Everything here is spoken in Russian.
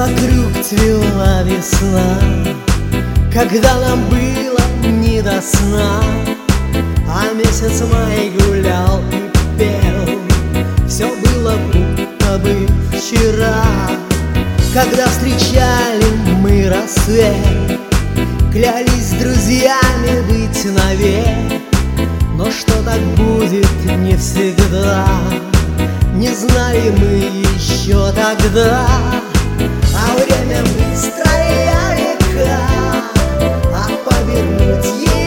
вокруг цвела весна, когда нам было не до сна, а месяц май гулял и пел. Все было будто бы вчера, когда встречали мы рассвет, клялись с друзьями быть навек. Но что так будет не всегда, не знали мы еще тогда. А время быстрая река, а повернуть ей